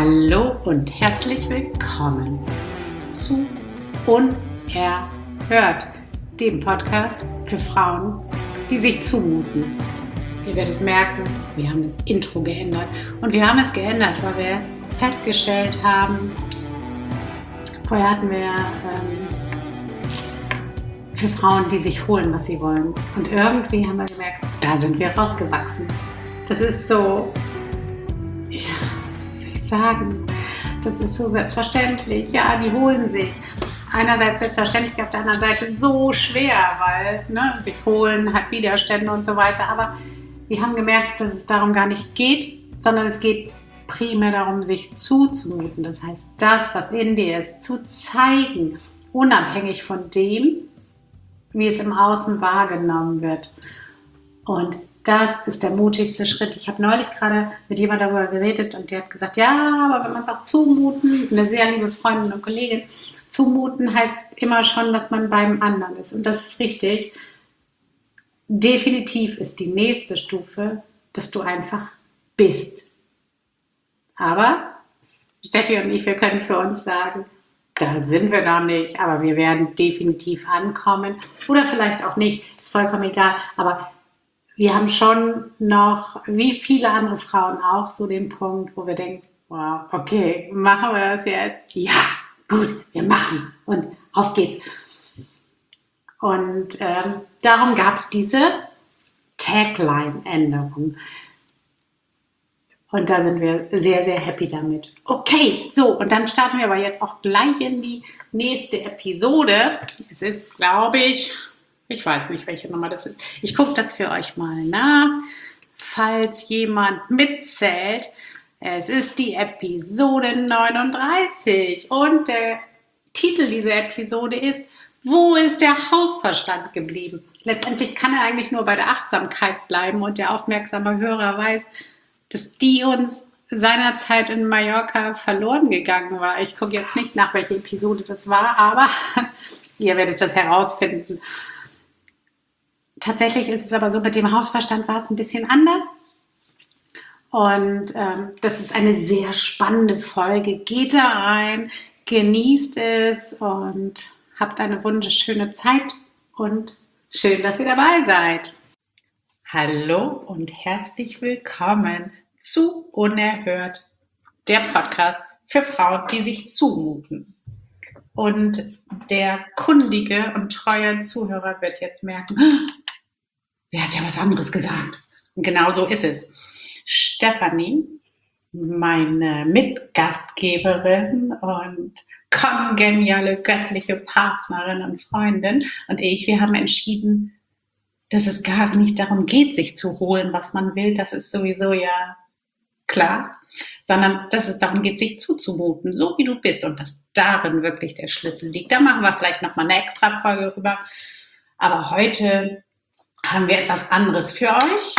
Hallo und herzlich willkommen zu Unerhört, dem Podcast für Frauen, die sich zumuten. Ihr werdet merken, wir haben das Intro geändert. Und wir haben es geändert, weil wir festgestellt haben, vorher hatten wir für Frauen, die sich holen, was sie wollen. Und irgendwie haben wir gemerkt, da sind wir rausgewachsen. Das ist so, ja, was soll ich sagen? Das ist so selbstverständlich. Ja, die holen sich. Einerseits selbstverständlich, auf der anderen Seite so schwer, weil sich holen hat Widerstände und so weiter. Aber wir haben gemerkt, dass es darum gar nicht geht, sondern es geht primär darum, sich zuzumuten. Das heißt, das, was in dir ist, zu zeigen, unabhängig von dem, wie es im Außen wahrgenommen wird. Und das ist der mutigste Schritt. Ich habe neulich gerade mit jemandem darüber geredet und die hat gesagt, ja, aber wenn man es auch zumuten, eine sehr liebe Freundin und Kollegin, zumuten heißt immer schon, dass man beim anderen ist. Und das ist richtig. Definitiv ist die nächste Stufe, dass du einfach bist. Aber Steffi und ich, wir können für uns sagen, da sind wir noch nicht, aber wir werden definitiv ankommen. Oder vielleicht auch nicht, ist vollkommen egal. Aber wir haben schon noch, wie viele andere Frauen auch, so den Punkt, wo wir denken, wow, okay, machen wir das jetzt? Ja, gut, wir machen es und auf geht's. Und darum gab es diese Tagline-Änderung. Und da sind wir sehr, sehr happy damit. Okay, so, und dann starten wir aber jetzt auch gleich in die nächste Episode. Es ist, glaube ich weiß nicht, welche Nummer das ist. Ich gucke das für euch mal nach, falls jemand mitzählt. Es ist die Episode 39 und der Titel dieser Episode ist: Wo ist der Hausverstand geblieben? Letztendlich kann er eigentlich nur bei der Achtsamkeit bleiben und der aufmerksame Hörer weiß, dass die uns seinerzeit in Mallorca verloren gegangen war. Ich gucke jetzt nicht nach, welche Episode das war, aber ihr werdet das herausfinden. Tatsächlich ist es aber so, mit dem Hausverstand war es ein bisschen anders. Und das ist eine sehr spannende Folge. Geht da rein, genießt es und habt eine wunderschöne Zeit. Und schön, dass ihr dabei seid. Hallo und herzlich willkommen zu Unerhört, der Podcast für Frauen, die sich zumuten. Und der kundige und treue Zuhörer wird jetzt merken, wer hat ja was anderes gesagt? Und genau so ist es. Stefanie, meine Mitgastgeberin und kongeniale göttliche Partnerin und Freundin und ich, wir haben entschieden, dass es gar nicht darum geht, sich zu holen, was man will. Das ist sowieso ja klar, sondern dass es darum geht, sich zuzumuten, so wie du bist und dass darin wirklich der Schlüssel liegt. Da machen wir vielleicht nochmal eine extra Folge rüber. Aber heute haben wir etwas anderes für euch.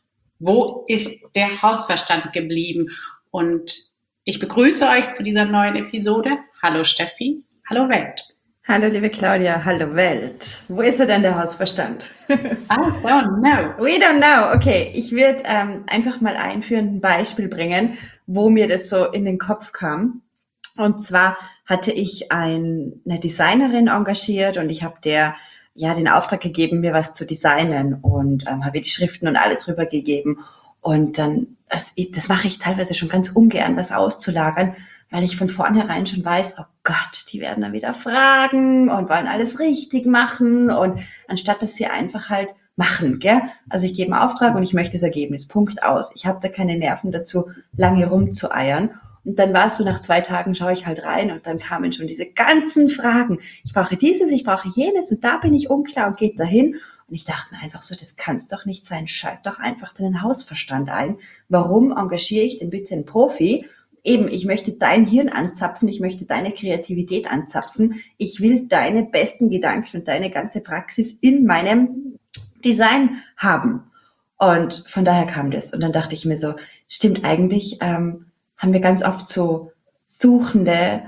Wo ist der Hausverstand geblieben? Und ich begrüße euch zu dieser neuen Episode. Hallo Steffi, hallo Welt. Hallo liebe Claudia, hallo Welt. Wo ist denn der Hausverstand? I don't know. We don't know. Okay, ich würde einfach mal einführend ein Beispiel bringen, wo mir das so in den Kopf kam. Und zwar hatte ich eine Designerin engagiert und ich habe der den Auftrag gegeben, mir was zu designen und habe ihr die Schriften und alles rübergegeben. Und dann, das mache ich teilweise schon ganz ungern, das auszulagern, weil ich von vornherein schon weiß, oh Gott, die werden dann wieder fragen und wollen alles richtig machen und anstatt, dass sie einfach halt machen, gell? Also ich gebe einen Auftrag und ich möchte das Ergebnis, Punkt aus. Ich habe da keine Nerven dazu, lange rumzueiern. Und dann war es so, nach 2 Tagen schaue ich halt rein und dann kamen schon diese ganzen Fragen. Ich brauche dieses, ich brauche jenes und da bin ich unklar und geht dahin. Und ich dachte mir einfach so, das kann's doch nicht sein. Schalt doch einfach deinen Hausverstand ein. Warum engagiere ich denn bitte einen Profi? Eben, ich möchte dein Hirn anzapfen, ich möchte deine Kreativität anzapfen. Ich will deine besten Gedanken und deine ganze Praxis in meinem Design haben. Und von daher kam das. Und dann dachte ich mir so, stimmt eigentlich, haben wir ganz oft so suchende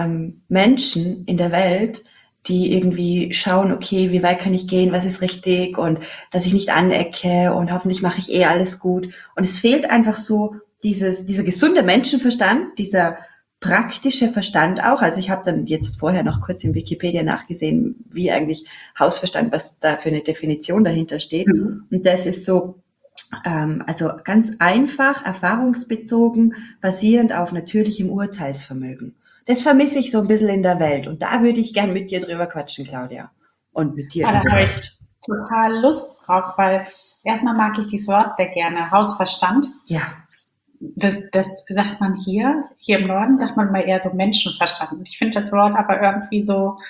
Menschen in der Welt, die irgendwie schauen, okay, wie weit kann ich gehen, was ist richtig und dass ich nicht anecke und hoffentlich mache ich alles gut. Und es fehlt einfach so dieser gesunde Menschenverstand, dieser praktische Verstand auch. Also ich habe dann jetzt vorher noch kurz in Wikipedia nachgesehen, wie eigentlich Hausverstand, was da für eine Definition dahinter steht. Mhm. Und das ist so, also ganz einfach, erfahrungsbezogen, basierend auf natürlichem Urteilsvermögen. Das vermisse ich so ein bisschen in der Welt. Und da würde ich gern mit dir drüber quatschen, Claudia. Und mit dir. Da habe ich total Lust drauf, weil erstmal mag ich dieses Wort sehr gerne, Hausverstand. Ja, Das sagt man hier im Norden sagt man mal eher so Menschenverstand. Und ich finde das Wort aber irgendwie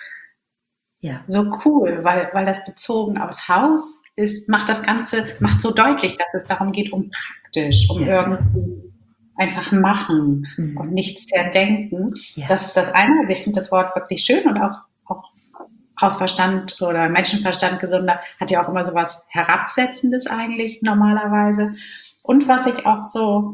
ja, so cool, weil das bezogen aufs Haus ist, macht so deutlich, dass es darum geht, um praktisch, um ja. irgendwie einfach machen und Mhm. nichts zerdenken. Ja, Das ist das eine. Also ich finde das Wort wirklich schön und auch Hausverstand oder Menschenverstand gesunder hat ja auch immer so was Herabsetzendes eigentlich normalerweise. Und was ich auch so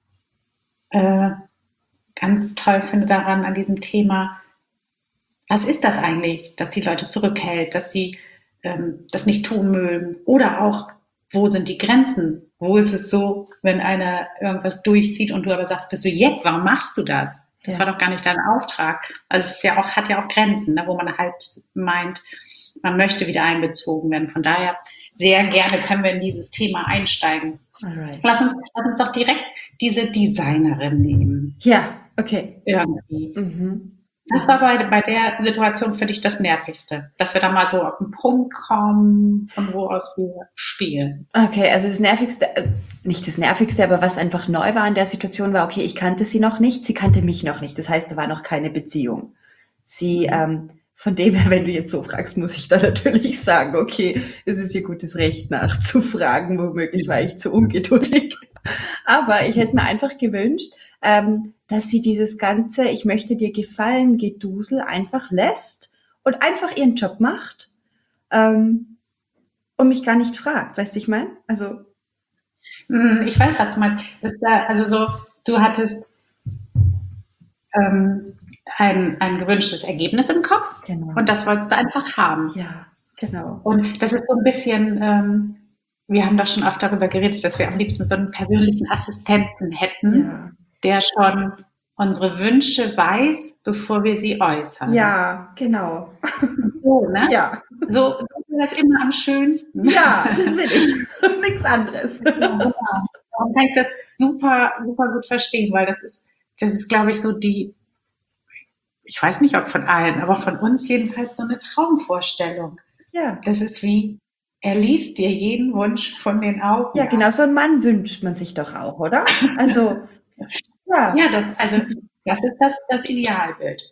äh, ganz toll finde daran, an diesem Thema, was ist das eigentlich, dass die Leute zurückhält, dass sie das nicht tun mögen? Oder auch, wo sind die Grenzen? Wo ist es so, wenn einer irgendwas durchzieht und du aber sagst, bist du Jeck, warum machst du das? Das ja. war doch gar nicht dein Auftrag. Also es ist ja auch, hat ja auch Grenzen, ne, wo man halt meint, man möchte wieder einbezogen werden. Von daher sehr gerne können wir in dieses Thema einsteigen. Alright. Lass uns doch direkt diese Designerin nehmen. Ja, okay. Irgendwie. Mhm. Was war bei der Situation für dich das Nervigste? Dass wir da mal so auf den Punkt kommen, von wo aus wir spielen. Okay, also das Nervigste, nicht das Nervigste, aber was einfach neu war in der Situation war, okay, ich kannte sie noch nicht, sie kannte mich noch nicht. Das heißt, da war noch keine Beziehung. Sie, von dem her, wenn du jetzt so fragst, muss ich da natürlich sagen, okay, es ist ihr gutes Recht nachzufragen, womöglich war ich zu ungeduldig. Aber ich hätte mir einfach gewünscht, dass sie dieses ganze Ich möchte dir gefallen Gedusel einfach lässt und einfach ihren Job macht, und mich gar nicht fragt. Weißt du, ich meine? Also, Ich weiß, was du meinst. Also so, du hattest ein gewünschtes Ergebnis im Kopf genau. und das wolltest du einfach haben. Ja, genau. Und das ist so ein bisschen, wir haben doch schon oft darüber geredet, dass wir am liebsten so einen persönlichen Assistenten hätten, Ja. der schon unsere Wünsche weiß, bevor wir sie äußern. Ja, genau. So, ne? Ja. So ist das immer am schönsten. Ja, das will ich. Nichts anderes. Ja, genau. Darum kann ich das super, super gut verstehen, weil das ist, glaube ich, so ich weiß nicht, ob von allen, aber von uns jedenfalls so eine Traumvorstellung. Ja. Das ist wie, er liest dir jeden Wunsch von den Augen Ja, ab. genau. So einen Mann wünscht man sich doch auch, oder? Also, ja. Ja, das ist das Idealbild.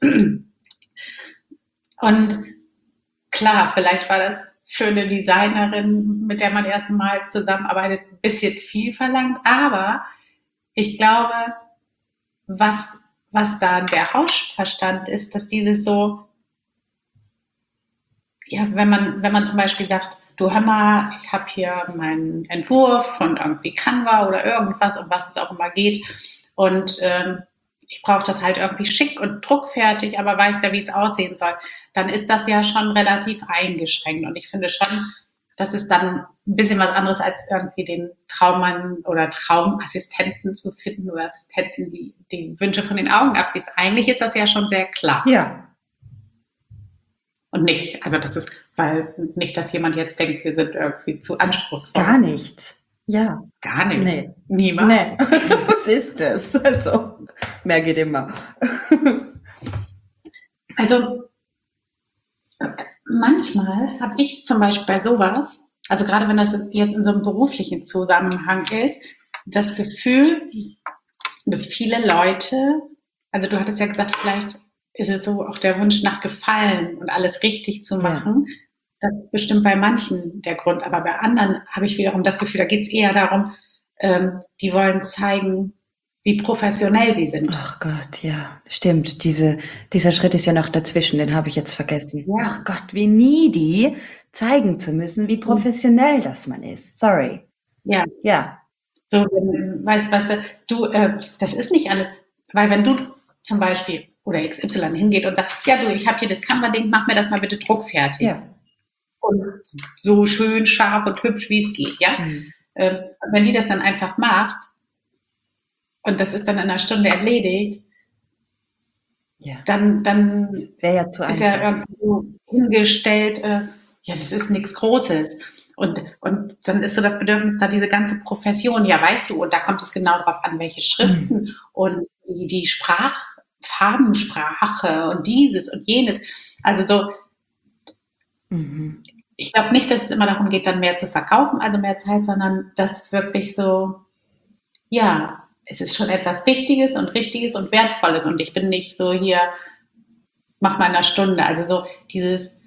Und klar, vielleicht war das für eine Designerin, mit der man erst mal zusammenarbeitet, ein bisschen viel verlangt, aber ich glaube, was da der Hausverstand ist, dass dieses so, ja, wenn man zum Beispiel sagt, du hör mal, ich habe hier meinen Entwurf von irgendwie Canva oder irgendwas, um was es auch immer geht, und ich brauche das halt irgendwie schick und druckfertig, aber weiß ja, wie es aussehen soll, dann ist das ja schon relativ eingeschränkt. Und ich finde schon, das ist dann ein bisschen was anderes, als irgendwie den Traummann oder Traumassistenten zu finden oder Assistentin, die Wünsche von den Augen abliest. Eigentlich ist das ja schon sehr klar. Ja. Und nicht, also das ist, weil nicht, dass jemand jetzt denkt, wir sind irgendwie zu anspruchsvoll. Gar nicht. Ja. Gar nicht. Nee. Niemand. Nee. Was ist das? Also, mehr geht immer. Also manchmal habe ich zum Beispiel bei sowas, also gerade wenn das jetzt in so einem beruflichen Zusammenhang ist, das Gefühl, dass viele Leute, also du hattest ja gesagt, vielleicht ist es so auch der Wunsch nach Gefallen und alles richtig zu machen. Ja. Das ist bestimmt bei manchen der Grund, aber bei anderen habe ich wiederum das Gefühl, da geht es eher darum, die wollen zeigen, wie professionell sie sind. Ach Gott, ja, stimmt. Dieser Schritt ist ja noch dazwischen, den habe ich jetzt vergessen. Ja. Ach Gott, wie needy, zeigen zu müssen, wie professionell das man ist. Sorry. Ja. Ja. So, weißt du, das ist nicht alles, weil wenn du zum Beispiel oder XY hingeht und sagt, ja du, ich habe hier das Canva-Ding, mach mir das mal bitte druckfertig. Ja. Und so schön scharf und hübsch, wie es geht, ja. Wenn die das dann einfach macht, und das ist dann in einer Stunde erledigt, Ja, dann wäre ja zu ist ja einfach. irgendwie so hingestellt, ja, das ist nichts Großes. Und dann ist so das Bedürfnis da, diese ganze Profession, ja, weißt du, und da kommt es genau darauf an, welche Mhm. Schriften und die Farbensprache und dieses und jenes. Also so, Mhm. ich glaube nicht, dass es immer darum geht, dann mehr zu verkaufen, also mehr Zeit, sondern dass es wirklich so, ja, es ist schon etwas Wichtiges und Richtiges und Wertvolles und ich bin nicht so hier, mach mal in einer Stunde. Also so dieses,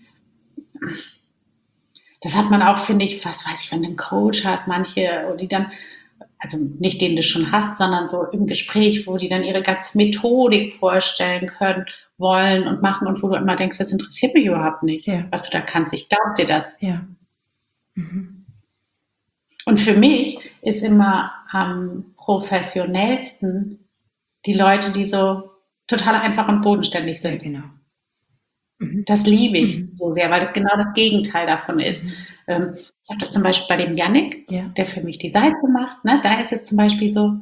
das hat man auch, finde ich, was weiß ich, wenn du einen Coach hast, manche, die dann, also nicht den du schon hast, sondern so im Gespräch, wo die dann ihre ganze Methodik vorstellen können, wollen und machen und wo du immer denkst, das interessiert mich überhaupt nicht, Ja, was du da kannst. Ich glaube dir das. ja. Mhm. Und für mich ist immer am professionellsten die Leute, die so total einfach und bodenständig Ja, sind. genau. Mhm. Das liebe ich Mhm. so sehr, weil das genau das Gegenteil davon ist. Mhm. Ich habe das zum Beispiel bei dem Yannick, Ja. der für mich die Seite macht, ne, da ist es zum Beispiel so,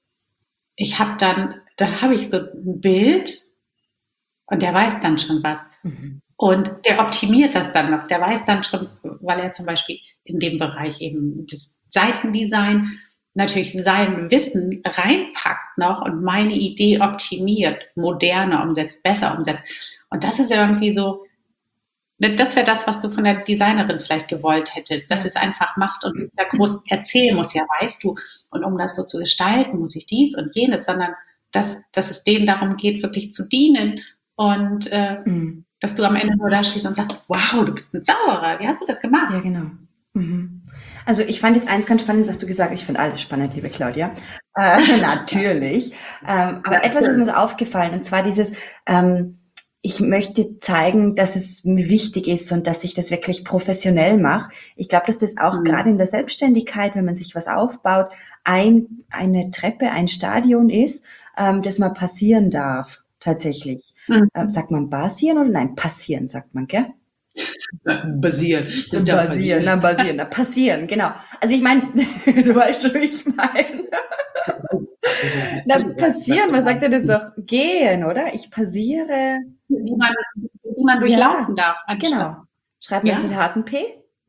da habe ich so ein Bild und der weiß dann schon was. Mhm. Und der optimiert das dann noch. Der weiß dann schon, weil er zum Beispiel in dem Bereich eben das Seitendesign natürlich sein Wissen reinpackt noch und meine Idee optimiert, moderner umsetzt, besser umsetzt. Und das ist irgendwie so, das wäre das, was du von der Designerin vielleicht gewollt hättest, dass Ja. es einfach macht und da groß erzählen muss, ja, weißt du, und um das so zu gestalten, muss ich dies und jenes, sondern dass es denen darum geht, wirklich zu dienen und Mhm. dass du am Ende nur da stehst und sagst, wow, du bist ein Zauberer, wie hast du das gemacht? Ja, genau. Mhm. Also ich fand jetzt eins ganz spannend, was du gesagt hast. Ich finde alles spannend, liebe Claudia. Natürlich. Aber etwas ist mir so aufgefallen, und zwar dieses, ich möchte zeigen, dass es mir wichtig ist und dass ich das wirklich professionell mache. Ich glaube, dass das auch gerade Hm. in der Selbstständigkeit, wenn man sich was aufbaut, eine Treppe, ein Stadion ist, das mal passieren darf, tatsächlich. Mhm. Sagt man basieren oder nein, passieren, sagt man, gell? Basieren, das darf passieren. Basieren, na, passieren, genau. Also ich meine, du weißt schon, wie ich meine. Na, passieren, man sagt ja das auch, gehen, oder? Ich passiere, Die man ja, durchlaufen darf, anstatt, genau. Schreibt man das mit ja, hartem P?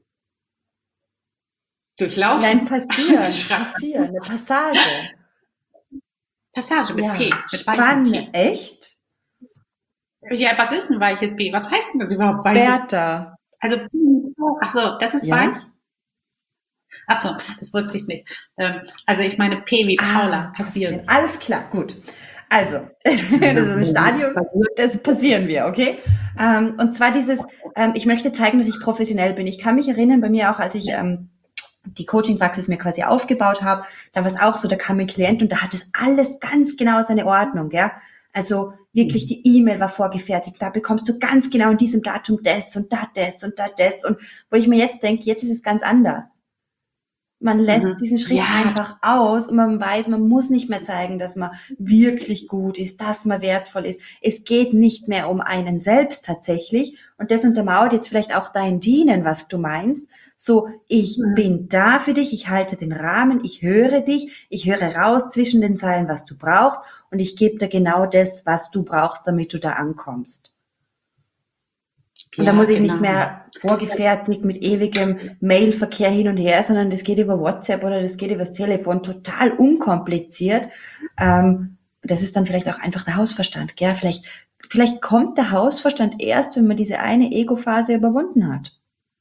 Nein, durchlaufen. passieren, eine Passage. Passage mit P, Ja, mit weichem spannend, P. echt? Ja, was ist ein weiches P? Was heißt denn das überhaupt, weiches? Bertha, Also, ach so, das ist weich? ja? Ach so, das wusste ich nicht. Also ich meine P wie Paula, Passieren. passieren. Alles klar, gut. Also, das ist ein Stadion, das passieren wir, okay? Und zwar dieses, ich möchte zeigen, dass ich professionell bin. Ich kann mich erinnern, bei mir auch, als ich die Coaching-Praxis mir quasi aufgebaut habe, da war es auch so, da kam ein Klient und da hat es alles ganz genau seine Ordnung, ja. Also wirklich, die E-Mail war vorgefertigt, da bekommst du ganz genau in diesem Datum das und da das und da das. Und wo ich mir jetzt denke, jetzt ist es ganz anders. Man lässt Mhm. diesen Schritt Ja, einfach aus und man weiß, man muss nicht mehr zeigen, dass man wirklich gut ist, dass man wertvoll ist. Es geht nicht mehr um einen selbst tatsächlich. Und das untermauert jetzt vielleicht auch dein Dienen, was du meinst. So, ich bin da für dich, ich halte den Rahmen, ich höre dich, ich höre raus zwischen den Zeilen, was du brauchst und ich gebe dir genau das, was du brauchst, damit du da ankommst. Und da ja, muss ich nicht genau. mehr vorgefertigt mit ewigem Mailverkehr hin und her, sondern das geht über WhatsApp oder das geht übers Telefon, total unkompliziert. Das ist dann vielleicht auch einfach der Hausverstand, gell? Vielleicht kommt der Hausverstand erst, wenn man diese eine Ego-Phase überwunden hat.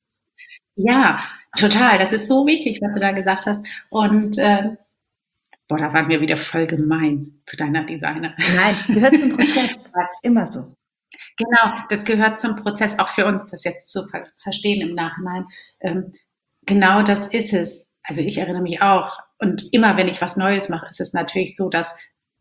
Ja, total. Das ist so wichtig, was du da gesagt hast. Und boah, da waren wir wieder voll gemein zu deiner Designerin. Nein, das gehört zum Prozess. Ist immer so. Genau, das gehört zum Prozess, auch für uns, das jetzt zu verstehen im Nachhinein. Ähm, genau das ist es. Also ich erinnere mich auch. Und immer, wenn ich was Neues mache, ist es natürlich so, dass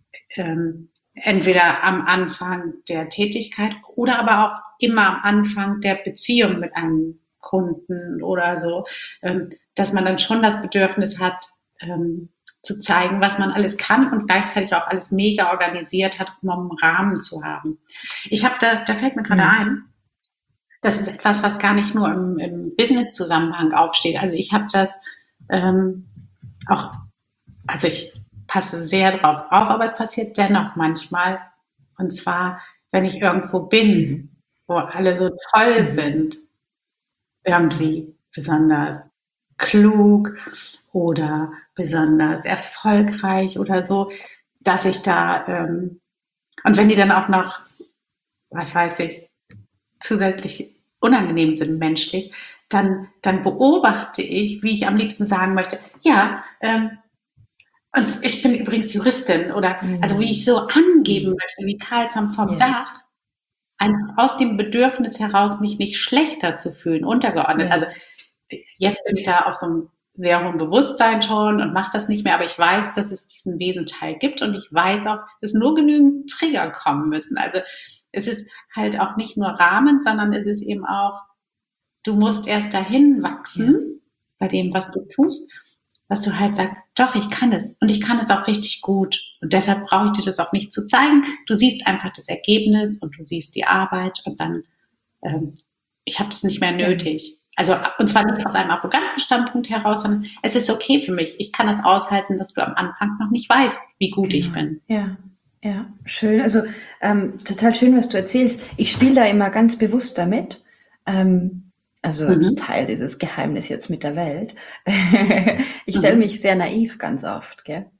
entweder am Anfang der Tätigkeit oder aber auch immer am Anfang der Beziehung mit einem Kunden oder so, dass man dann schon das Bedürfnis hat, zu zeigen, was man alles kann und gleichzeitig auch alles mega organisiert hat, um einen Rahmen zu haben. Da fällt mir gerade Mhm. ein, das ist etwas, was gar nicht nur im Business-Zusammenhang aufsteht. Also ich habe das auch, also ich passe sehr drauf auf, aber es passiert dennoch manchmal. Und zwar, wenn ich irgendwo bin, wo alle so toll sind, irgendwie besonders klug oder besonders erfolgreich oder so, dass ich da, und wenn die dann auch noch, was weiß ich, zusätzlich unangenehm sind menschlich, dann beobachte ich, wie ich am liebsten sagen möchte, ja, und ich bin übrigens Juristin oder, also wie ich so angeben möchte, wie Karlsson vom Dach, einfach aus dem Bedürfnis heraus, mich nicht schlechter zu fühlen, untergeordnet. Ja. Also jetzt bin ich da auf so einem sehr hohen Bewusstsein schon und mache das nicht mehr, aber ich weiß, dass es diesen Wesenteil gibt und ich weiß auch, dass nur genügend Trigger kommen müssen. Also es ist halt auch nicht nur Rahmen, sondern es ist eben auch, du musst erst dahin wachsen bei dem, was du tust, was du halt sagst, doch, ich kann es und ich kann es auch richtig gut und deshalb brauche ich dir das auch nicht zu zeigen. Du siehst einfach das Ergebnis und du siehst die Arbeit und dann, ich habe das nicht mehr nötig. Also, und zwar nicht aus einem arroganten Standpunkt heraus, sondern es ist okay für mich. Ich kann es aushalten, dass du am Anfang noch nicht weißt, wie gut ich bin. Ja, ja, schön. Also total schön, was du erzählst. Ich spiele da immer ganz bewusst damit. Ich teile dieses Geheimnis jetzt mit der Welt. Ich stelle mich sehr naiv ganz oft, gell?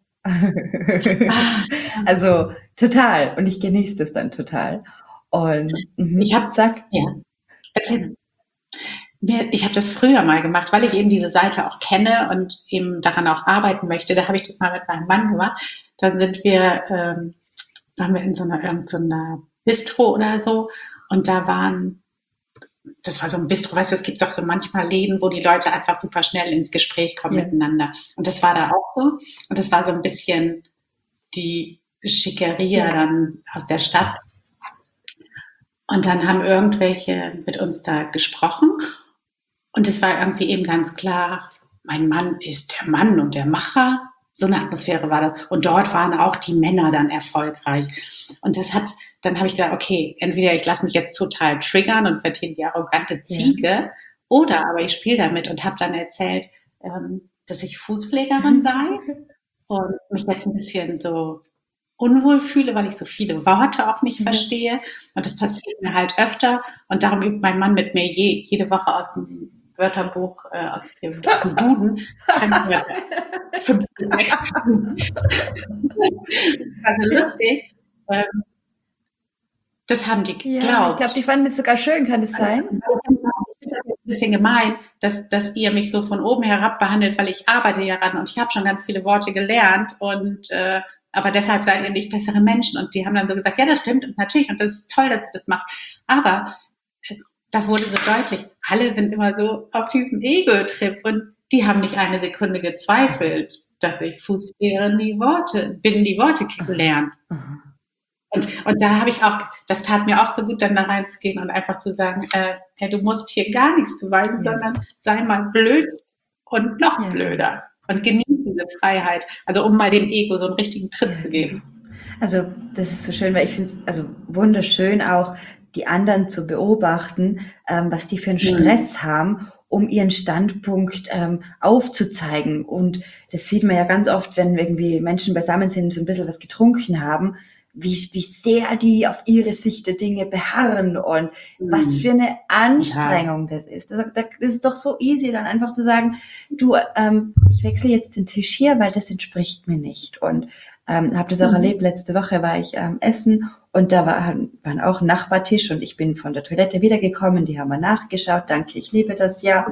Also total. Und ich genieße das dann total. Und Ich habe, ja, erzähl. Ich habe das früher mal gemacht, weil ich eben diese Seite auch kenne und eben daran auch arbeiten möchte. Da habe ich das mal mit meinem Mann gemacht. Dann waren wir in so einer Bistro oder so und das war so ein Bistro, weißt du, es gibt doch so manchmal Läden, wo die Leute einfach super schnell ins Gespräch kommen miteinander. Und das war da auch so. Und das war so ein bisschen die Schickeria dann aus der Stadt. Und dann haben irgendwelche mit uns da gesprochen. Und es war irgendwie eben ganz klar, mein Mann ist der Mann und der Macher. So eine Atmosphäre war das. Und dort waren auch die Männer dann erfolgreich. Und dann habe ich gedacht, okay, entweder ich lasse mich jetzt total triggern und werde hier die arrogante Ziege, oder aber ich spiele damit und habe dann erzählt, dass ich Fußpflegerin sei und mich jetzt ein bisschen so unwohl fühle, weil ich so viele Worte auch nicht verstehe. Und das passiert mir halt öfter. Und darum übt mein Mann mit mir jede Woche aus dem Wörterbuch, aus dem Duden, Fremdwörter. Das war so lustig. Das haben die geglaubt. Ja, ich glaube, die fanden es sogar schön, kann das sein? Ich finde das ein bisschen gemein, dass ihr mich so von oben herab behandelt, weil ich arbeite ja ran und ich habe schon ganz viele Worte gelernt und aber deshalb seid ihr nicht bessere Menschen. Und die haben dann so gesagt, ja, das stimmt und natürlich und das ist toll, dass du das machst. Aber da wurde so deutlich, alle sind immer so auf diesem Ego-Trip und die haben nicht eine Sekunde gezweifelt, dass ich Fußpflegerin die Worte kennenlernt. Und da habe ich auch, das tat mir auch so gut, dann da reinzugehen und einfach zu sagen, hey, du musst hier gar nichts beweisen, sondern sei mal blöd und noch blöder und genieß diese Freiheit. Also um mal dem Ego so einen richtigen Tritt zu geben. Also das ist so schön, weil ich finde es also wunderschön auch, die anderen zu beobachten, was die für einen Stress haben, um ihren Standpunkt aufzuzeigen. Und das sieht man ja ganz oft, wenn irgendwie Menschen beisammen sind und so ein bisschen was getrunken haben, wie sehr die auf ihre Sicht der Dinge beharren und was für eine Anstrengung das ist. Das ist doch so easy, dann einfach zu sagen, du, ich wechsle jetzt den Tisch hier, weil das entspricht mir nicht. Und habe das auch erlebt, letzte Woche war ich essen und da waren auch ein Nachbartisch und ich bin von der Toilette wiedergekommen, die haben mal nachgeschaut, danke, ich liebe das ja.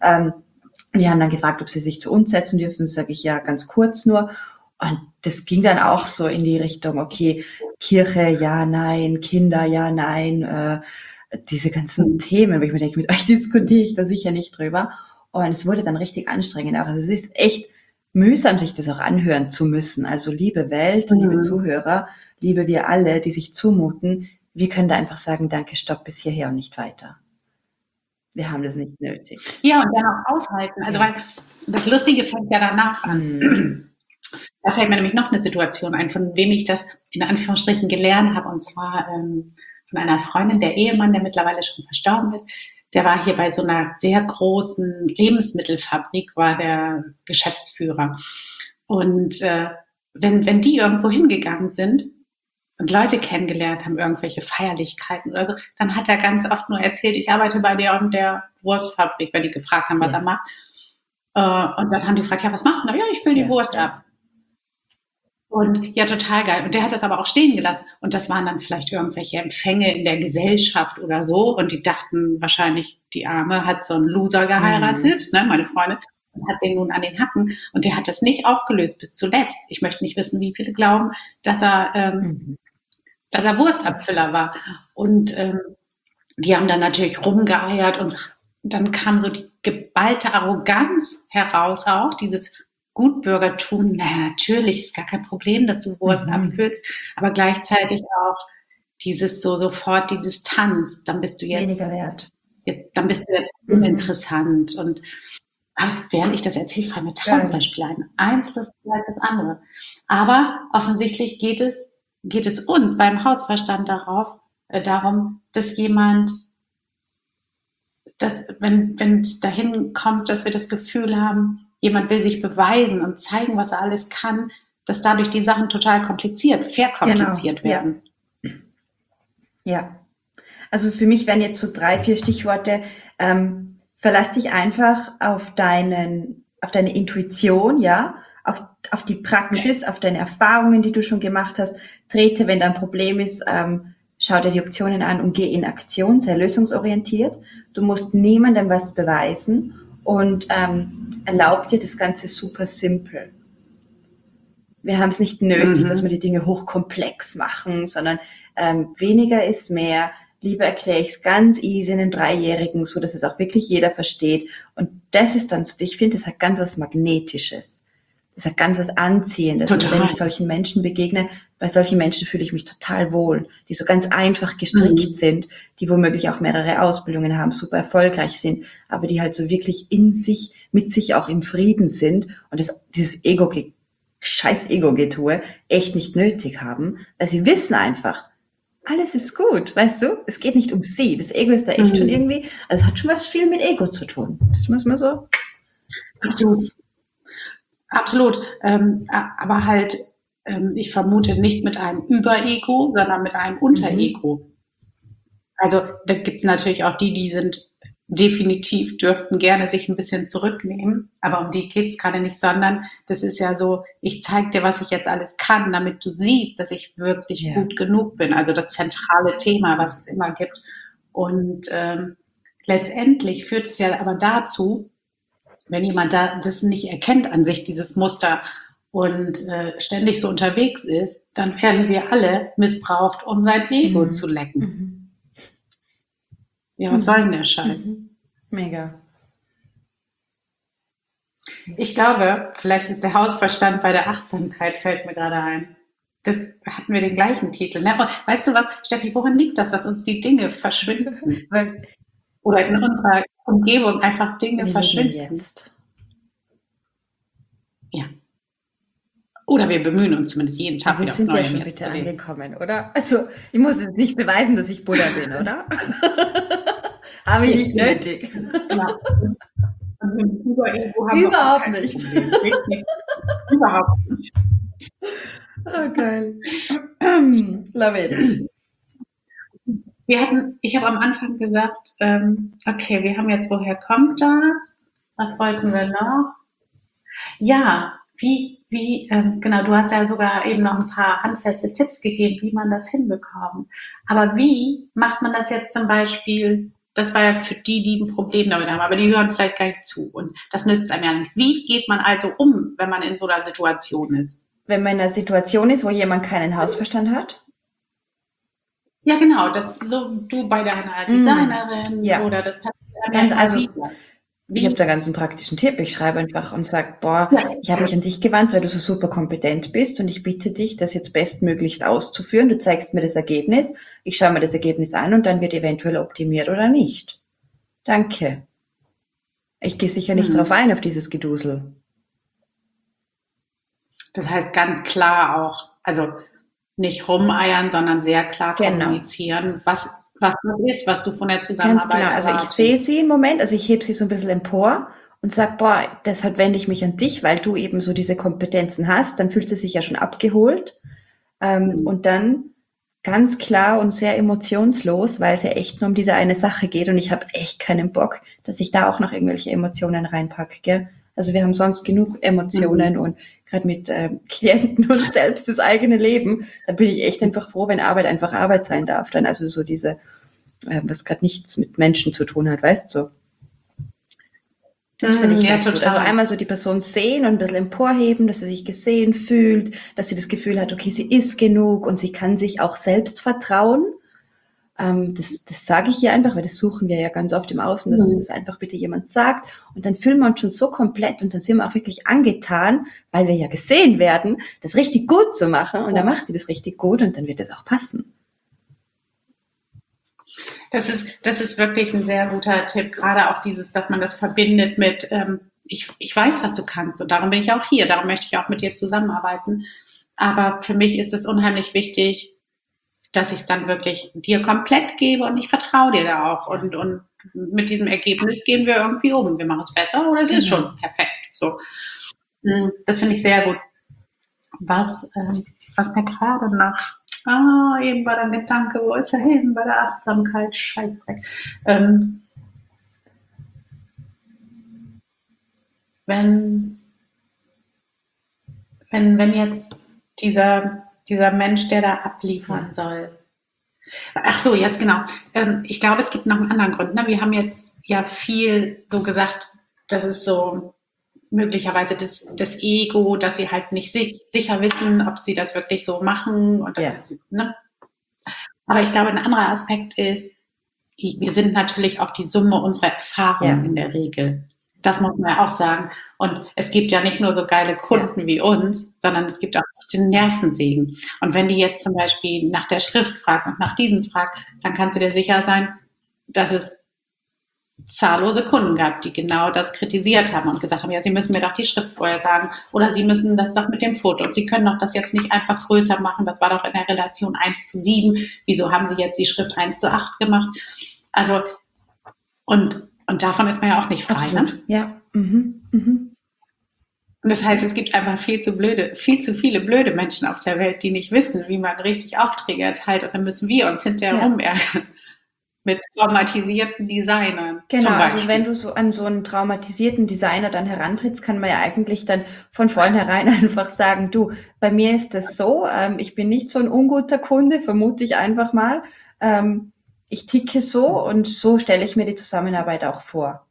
Die haben dann gefragt, ob sie sich zu uns setzen dürfen, sage ich ja ganz kurz nur. Und das ging dann auch so in die Richtung, okay, Kirche, ja, nein, Kinder, ja, nein, diese ganzen Themen, wo ich mir denke, mit euch diskutiere ich da sicher nicht drüber. Und es wurde dann richtig anstrengend. Auch also es ist echt mühsam, sich das auch anhören zu müssen. Also liebe Welt, liebe Zuhörer, liebe wir alle, die sich zumuten, wir können da einfach sagen, danke, stopp, bis hierher und nicht weiter. Wir haben das nicht nötig. Ja, und dann auch aushalten. Also weil das Lustige fängt ja danach an. Da fällt mir nämlich noch eine Situation ein, von wem ich das in Anführungsstrichen gelernt habe, und zwar von einer Freundin, der Ehemann, der mittlerweile schon verstorben ist, der war hier bei so einer sehr großen Lebensmittelfabrik, war der Geschäftsführer. Und wenn die irgendwo hingegangen sind und Leute kennengelernt haben, irgendwelche Feierlichkeiten oder so, dann hat er ganz oft nur erzählt, ich arbeite bei der und der Wurstfabrik, wenn die gefragt haben, was er macht. Und dann haben die gefragt, ja, was machst du da? Ja, ich fülle die Wurst ab. Und ja, total geil. Und der hat das aber auch stehen gelassen. Und das waren dann vielleicht irgendwelche Empfänge in der Gesellschaft oder so. Und die dachten wahrscheinlich, die Arme hat so einen Loser geheiratet, ne, meine Freundin, und hat den nun an den Hacken. Und der hat das nicht aufgelöst bis zuletzt. Ich möchte nicht wissen, wie viele glauben, dass er Wurstabfüller war. Und die haben dann natürlich rumgeeiert und dann kam so die geballte Arroganz heraus auch, dieses Gutbürgertum. Naja, natürlich ist gar kein Problem, dass du Wurst abfüllst, aber gleichzeitig auch dieses so sofort die Distanz. Dann bist du jetzt weniger wert. Dann bist du jetzt uninteressant. Und während ich das erzähle, fallen mir tausend Beispiele ein. Eins lustiger als das andere. Aber offensichtlich geht es uns beim Hausverstand darum, dass jemand, dass, wenn es dahin kommt, dass wir das Gefühl haben, jemand will sich beweisen und zeigen, was er alles kann, dass dadurch die Sachen total verkompliziert werden. Ja. Also für mich wären jetzt so 3, 4 Stichworte. Verlass dich einfach auf deine Intuition, ja, auf die Praxis, auf deine Erfahrungen, die du schon gemacht hast. Trete, wenn da ein Problem ist, schau dir die Optionen an und geh in Aktion, sei lösungsorientiert. Du musst niemandem was beweisen und erlaub dir das Ganze super simpel. Wir haben es nicht nötig, dass wir die Dinge hochkomplex machen, sondern weniger ist mehr. Lieber erkläre ich es ganz easy einem 3-Jährigen, so dass es auch wirklich jeder versteht. Und das ist dann, ich finde, das hat ganz was Magnetisches. Das hat ganz was Anziehendes. Und wenn ich solchen Menschen begegne, bei solchen Menschen fühle ich mich total wohl, die so ganz einfach gestrickt sind, die womöglich auch mehrere Ausbildungen haben, super erfolgreich sind, aber die halt so wirklich mit sich auch im Frieden sind und dieses scheiß Ego-Getue echt nicht nötig haben, weil sie wissen einfach, alles ist gut, weißt du? Es geht nicht um sie. Das Ego ist da echt schon irgendwie, also es hat schon was viel mit Ego zu tun. Das muss man so. Absolut. Aber halt, ich vermute nicht mit einem Überego, sondern mit einem Unterego. Also da gibt es natürlich auch die sind definitiv, dürften gerne sich ein bisschen zurücknehmen, aber um die geht es gerade nicht, sondern das ist ja so, ich zeige dir, was ich jetzt alles kann, damit du siehst, dass ich wirklich gut genug bin. Also das zentrale Thema, was es immer gibt. Und letztendlich führt es ja aber dazu, wenn jemand das nicht erkennt an sich, dieses Muster, und ständig so unterwegs ist, dann werden wir alle missbraucht, um sein Ego zu lecken. Ja, was soll denn der Scheiß? Mega. Ich glaube, vielleicht ist der Hausverstand bei der Achtsamkeit, fällt mir gerade ein. Das hatten wir den gleichen Titel. Ne? Und weißt du was, Steffi, woran liegt das, dass uns die Dinge verschwinden? Oder in unserer Umgebung einfach Dinge verschwinden? Jetzt. Ja. Oder wir bemühen uns zumindest jeden Tag wieder aufs Neue. Wir sind ja schon bitte angekommen, oder? Also, ich muss jetzt nicht beweisen, dass ich Buddha bin, oder? Habe ich nicht nötig. Ja. Überhaupt nicht. Überhaupt nicht. Oh, geil. Love it. Ich habe am Anfang gesagt, okay, wir haben jetzt, woher kommt das? Was wollten wir noch? Ja, genau, du hast ja sogar eben noch ein paar handfeste Tipps gegeben, wie man das hinbekommt. Aber wie macht man das jetzt zum Beispiel? Das war ja für die ein Problem damit haben, aber die hören vielleicht gar nicht zu und das nützt einem ja nichts. Wie geht man also um, wenn man in so einer Situation ist? Wenn man in einer Situation ist, wo jemand keinen Hausverstand hat? Ja, genau, das so du bei deiner Designerin oder das passiert also ich habe da ganz einen praktischen Tipp. Ich schreibe einfach und sage, ich habe mich an dich gewandt, weil du so super kompetent bist und ich bitte dich, das jetzt bestmöglichst auszuführen. Du zeigst mir das Ergebnis, ich schaue mir das Ergebnis an und dann wird eventuell optimiert oder nicht. Danke. Ich gehe sicher nicht drauf ein, auf dieses Gedusel. Das heißt ganz klar auch, also nicht rumeiern, sondern sehr klar kommunizieren, was das ist, was du von der Zusammenarbeit erwartest. Also ich sehe sie im Moment, also ich hebe sie so ein bisschen empor und sagt, boah, deshalb wende ich mich an dich, weil du eben so diese Kompetenzen hast, dann fühlt sie sich ja schon abgeholt. Und dann ganz klar und sehr emotionslos, weil es ja echt nur um diese eine Sache geht und ich habe echt keinen Bock, dass ich da auch noch irgendwelche Emotionen reinpacke, gell? Also wir haben sonst genug Emotionen und gerade mit Klienten und selbst das eigene Leben, da bin ich echt einfach froh, wenn Arbeit einfach Arbeit sein darf. Dann also so diese, was gerade nichts mit Menschen zu tun hat, weißt du? Das finde ich Ja, ganz gut. Also total. einmal so die Person sehen und ein bisschen emporheben, dass sie sich gesehen fühlt, dass sie das Gefühl hat, okay, sie ist genug und sie kann sich auch selbst vertrauen. Das sage ich hier einfach, weil das suchen wir ja ganz oft im Außen, dass uns Mhm. das einfach bitte jemand sagt. Und dann fühlen wir uns schon so komplett und dann sind wir auch wirklich angetan, weil wir ja gesehen werden, das richtig gut zu machen. Und dann Ja. macht die das richtig gut und dann wird das auch passen. Das ist wirklich ein sehr guter Tipp, gerade auch dieses, dass man das verbindet mit, ich weiß, was du kannst und darum bin ich auch hier, darum möchte ich auch mit dir zusammenarbeiten. Aber für mich ist es unheimlich wichtig, dass ich es dann wirklich dir komplett gebe und ich vertraue dir da auch. Ja, Und mit diesem Ergebnis gehen wir irgendwie um. Wir machen es besser oder es ist genau. schon perfekt. So, das finde ich sehr gut. Was, was mir gerade noch, eben war der Gedanke, wo ist er hin bei der Achtsamkeit? Scheißdreck. Ähm, wenn, wenn jetzt dieser Mensch, der da Ja, abliefern soll. Ach so, jetzt genau. Ich glaube, es gibt noch einen anderen Grund. Ne? Wir haben jetzt ja viel so gesagt, das ist so möglicherweise das Ego, dass sie halt nicht sicher wissen, ob sie das wirklich so machen und das ja, ist, ne? Aber ich glaube, ein anderer Aspekt ist, wir sind natürlich auch die Summe unserer Erfahrungen ja, in der Regel. Das muss man ja auch sagen. Und es gibt ja nicht nur so geile ja. Kunden wie uns, sondern es gibt auch den Nervensägen. Und wenn die jetzt zum Beispiel nach der Schrift fragt und nach diesem fragt, dann kannst du dir sicher sein, dass es zahllose Kunden gab, die genau das kritisiert haben und gesagt haben, ja, Sie müssen mir doch die Schrift vorher sagen oder Sie müssen das doch mit dem Foto und Sie können doch das jetzt nicht einfach größer machen, das war doch in der Relation 1:7, wieso haben Sie jetzt die Schrift 1:8 gemacht? Also, und davon ist man ja auch nicht frei, ne? Absolut. Ja. Mhm. Mhm. Und das heißt, es gibt einfach viel zu viele blöde Menschen auf der Welt, die nicht wissen, wie man richtig Aufträge erteilt. Und dann müssen wir uns hinterher Ja. rumärgern mit traumatisierten Designern Genau, zum also wenn Beispiel. du so an so einen traumatisierten Designer dann herantrittst, kann man ja eigentlich dann von vornherein einfach sagen, du, bei mir ist es so, ich bin nicht so ein unguter Kunde, vermute ich einfach mal. Ähm, ich ticke so und so stelle ich mir die Zusammenarbeit auch vor.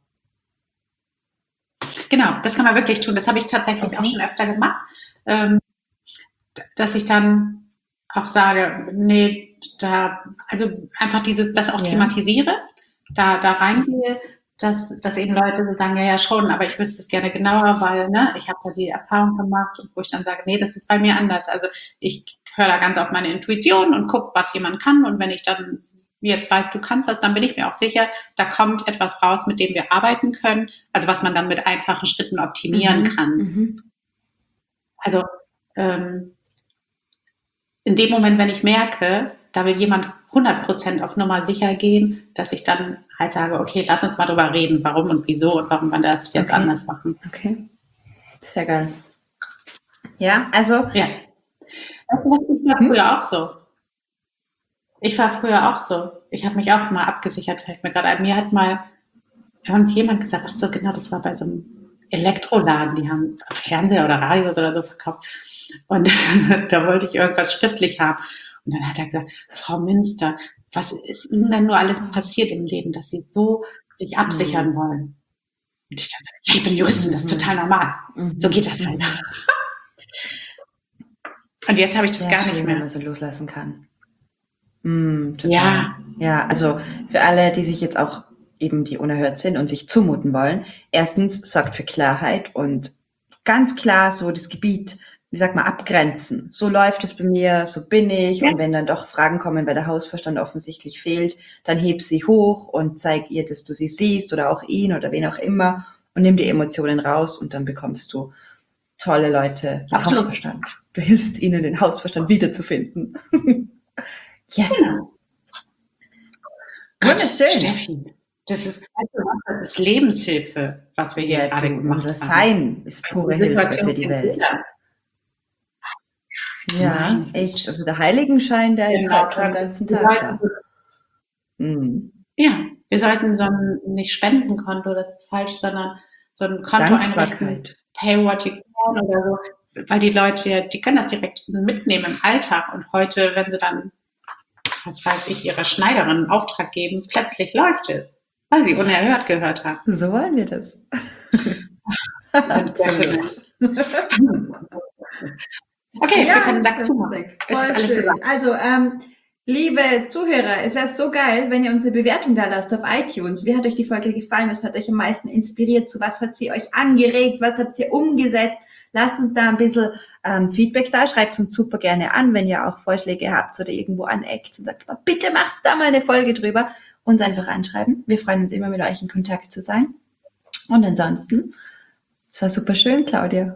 Genau, das kann man wirklich tun. Das habe ich tatsächlich auch Okay? schon öfter gemacht, ähm, dass ich dann auch sage, nee, da, also einfach das auch Ja. thematisiere, da reingehe, dass eben Leute so sagen, ja, ja, schon, aber ich wüsste es gerne genauer, weil, ne, ich habe da die Erfahrung gemacht und wo ich dann sage, nee, das ist bei mir anders. Also ich höre da ganz auf meine Intuition und gucke, was jemand kann und wenn ich dann jetzt weiß, du kannst das, dann bin ich mir auch sicher, da kommt etwas raus, mit dem wir arbeiten können, also was man dann mit einfachen Schritten optimieren Mhm. kann. Mhm. Also ähm, in dem Moment, wenn ich merke, da will jemand 100% auf Nummer sicher gehen, dass ich dann halt sage, okay, lass uns mal drüber reden, warum und wieso und warum wir das jetzt Okay. anders machen. Okay. Sehr geil. Ja, also, Ja, weißt du was, ich war hm? früher auch so. Ich war früher auch so. Ich habe mich auch mal abgesichert, fällt mir gerade ein. Mir hat mal irgendjemand gesagt, ach so, genau, das war bei so einem Elektroladen, die haben Fernseher oder Radios oder so verkauft. Und da wollte ich irgendwas schriftlich haben. Und dann hat er gesagt, Frau Münster, was ist Ihnen denn nur alles passiert im Leben, dass Sie so sich absichern Mhm. wollen? Und ich dachte, ja, ich bin Juristin, das ist total Mhm. normal. So geht Mhm. das halt. Mhm. Und jetzt habe ich das Sehr gar nicht schön, wenn mehr. man so loslassen kann. Mm, total. Ja, Ja, also für alle, die sich jetzt auch eben die unerhört sind und sich zumuten wollen. Erstens sorgt für Klarheit und ganz klar so das Gebiet, wie sagt man, abgrenzen. So läuft es bei mir, so bin ich. ja, Und wenn dann doch Fragen kommen, weil der Hausverstand offensichtlich fehlt, dann heb sie hoch und zeig ihr, dass du sie siehst oder auch ihn oder wen auch immer und nimm die Emotionen raus und dann bekommst du tolle Leute mit absolut. Hausverstand. Du hilfst ihnen, den Hausverstand wiederzufinden. Yes. Genau. Gott, Wunderschön. Steffi, Das ist, weißt du was, das ist Lebenshilfe, was wir hier Ja, gerade du, gemacht unser haben. Sein ist pure Die Hilfe Situation für die in Welt. Bildern. Ja, Mein echt. Gott. Also der Heiligenschein, der ist Genau. halt schon den ganzen Wir Tag da. sollten, ja, wir sollten so ein, nicht Spendenkonto, das ist falsch, sondern so ein Konto einrichten, Dankbarkeit. Pay what you can oder so, weil die Leute, die können das direkt mitnehmen im Alltag und heute, wenn sie dann, was weiß ich, ihrer Schneiderin einen Auftrag geben, plötzlich läuft es, weil sie unerhört gehört haben. So wollen wir das. Sind Absolut. Okay, wir können den Sack das zumachen. ist Es ist voll alles schön. gesagt. Also, liebe Zuhörer, es wäre so geil, wenn ihr uns eine Bewertung da lasst auf iTunes. Wie hat euch die Folge gefallen? Was hat euch am meisten inspiriert? Zu was hat sie euch angeregt? Was habt ihr umgesetzt? Lasst uns da ein bisschen Feedback da. Schreibt uns super gerne an, wenn ihr auch Vorschläge habt oder irgendwo aneckt und sagt, bitte macht da mal eine Folge drüber. Uns einfach anschreiben. Wir freuen uns immer, mit euch in Kontakt zu sein. Und ansonsten, es war super schön, Claudia.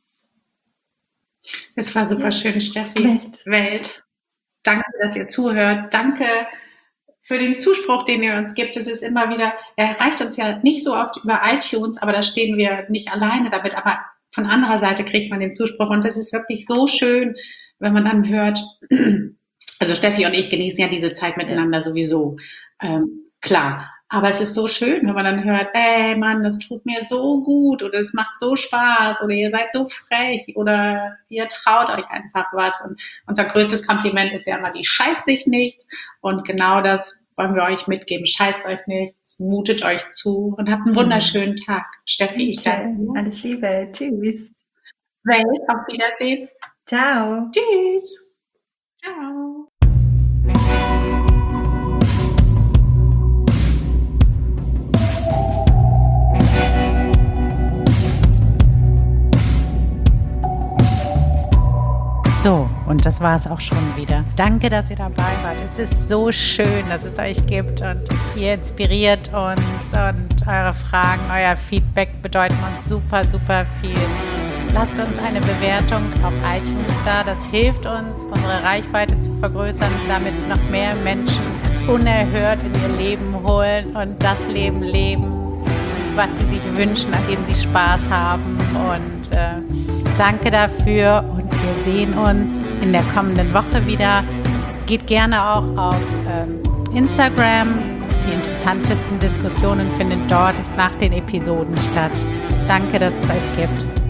Es war super schön, Steffi. Welt. Danke, dass ihr zuhört. Danke für den Zuspruch, den ihr uns gibt. Es ist immer wieder, er erreicht uns ja nicht so oft über iTunes, aber da stehen wir nicht alleine damit. Aber von anderer Seite kriegt man den Zuspruch. Und das ist wirklich so schön, wenn man dann hört, also Steffi und ich genießen ja diese Zeit miteinander sowieso. Klar. Aber es ist so schön, wenn man dann hört, ey Mann, das tut mir so gut oder es macht so Spaß oder ihr seid so frech oder ihr traut euch einfach was. Und unser größtes Kompliment ist ja immer, die scheißt sich nichts. Und genau das wollen wir euch mitgeben. Scheißt euch nichts, mutet euch zu und habt einen wunderschönen Tag. Steffi, ich danke dir. Alles Liebe. Tschüss. Welt, auf Wiedersehen. Ciao. Tschüss. Ciao. So, und das war es auch schon wieder. Danke, dass ihr dabei wart. Es ist so schön, dass es euch gibt und ihr inspiriert uns und eure Fragen, euer Feedback bedeuten uns super, super viel. Lasst uns eine Bewertung auf iTunes da. Das hilft uns, unsere Reichweite zu vergrößern, damit noch mehr Menschen unerhört in ihr Leben holen und das Leben leben, was sie sich wünschen, an dem sie Spaß haben. Und danke dafür und wir sehen uns in der kommenden Woche wieder. Geht gerne auch auf Instagram. Die interessantesten Diskussionen finden dort nach den Episoden statt. Danke, dass es euch gibt.